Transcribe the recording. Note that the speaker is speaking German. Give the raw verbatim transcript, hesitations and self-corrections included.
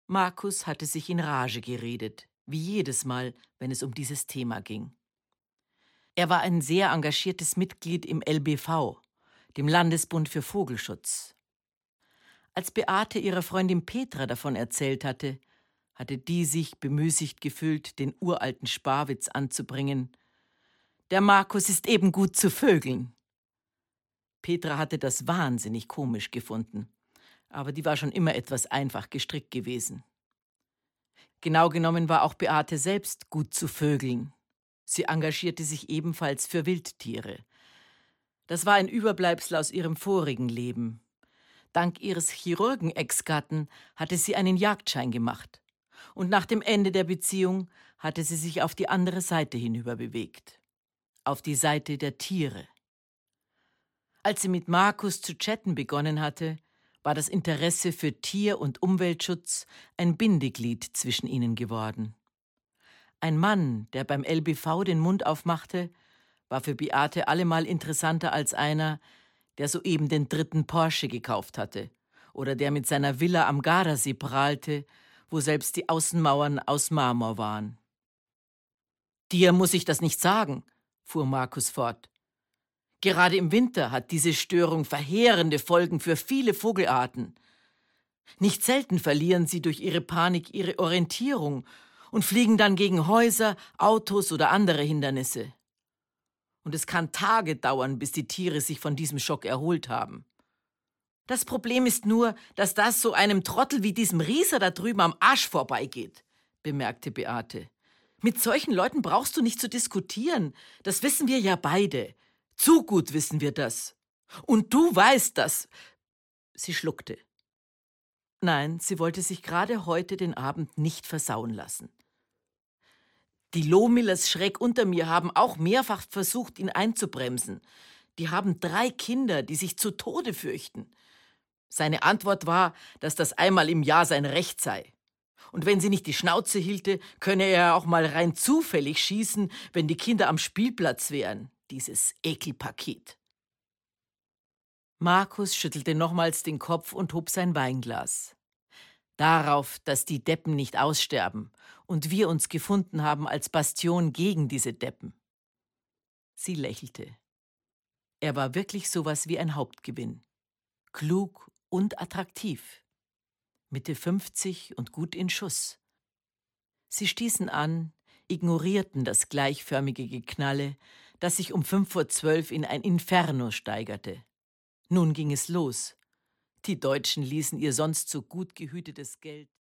Markus hatte sich in Rage geredet, wie jedes Mal, wenn es um dieses Thema ging. Er war ein sehr engagiertes Mitglied im L B V, dem Landesbund für Vogelschutz. Als Beate ihrer Freundin Petra davon erzählt hatte, hatte die sich bemüßigt gefühlt, den uralten Sparwitz anzubringen: Der Markus ist eben gut zu vögeln. Petra hatte das wahnsinnig komisch gefunden, aber die war schon immer etwas einfach gestrickt gewesen. Genau genommen war auch Beate selbst gut zu vögeln. Sie engagierte sich ebenfalls für Wildtiere. Das war ein Überbleibsel aus ihrem vorigen Leben. Dank ihres Chirurgen-Ex-Gatten hatte sie einen Jagdschein gemacht. Und nach dem Ende der Beziehung hatte sie sich auf die andere Seite hinüber bewegt. Auf die Seite der Tiere. Als sie mit Markus zu chatten begonnen hatte, war das Interesse für Tier- und Umweltschutz ein Bindeglied zwischen ihnen geworden. Ein Mann, der beim L B V den Mund aufmachte, war für Beate allemal interessanter als einer, der soeben den dritten Porsche gekauft hatte oder der mit seiner Villa am Gardasee prahlte, wo selbst die Außenmauern aus Marmor waren. »Dir muss ich das nicht sagen«, fuhr Markus fort. »Gerade im Winter hat diese Störung verheerende Folgen für viele Vogelarten. Nicht selten verlieren sie durch ihre Panik ihre Orientierung und fliegen dann gegen Häuser, Autos oder andere Hindernisse. Und es kann Tage dauern, bis die Tiere sich von diesem Schock erholt haben. Das Problem ist nur, dass das so einem Trottel wie diesem Rieser da drüben am Arsch vorbeigeht«, bemerkte Beate. »Mit solchen Leuten brauchst du nicht zu diskutieren. Das wissen wir ja beide. Zu gut wissen wir das. Und du weißt das.« Sie schluckte. Nein, sie wollte sich gerade heute den Abend nicht versauen lassen. Die Lohmillers schräg unter mir haben auch mehrfach versucht, ihn einzubremsen. Die haben drei Kinder, die sich zu Tode fürchten. Seine Antwort war, dass das einmal im Jahr sein Recht sei. Und wenn sie nicht die Schnauze hielte, könne er auch mal rein zufällig schießen, wenn die Kinder am Spielplatz wären, dieses Ekelpaket. Markus schüttelte nochmals den Kopf und hob sein Weinglas. Darauf, dass die Deppen nicht aussterben und wir uns gefunden haben als Bastion gegen diese Deppen. Sie lächelte. Er war wirklich sowas wie ein Hauptgewinn. Klug und attraktiv. Mitte fünfzig und gut in Schuss. Sie stießen an, ignorierten das gleichförmige Geknalle, das sich um fünf vor zwölf in ein Inferno steigerte. Nun ging es los. Die Deutschen ließen ihr sonst so gut gehütetes Geld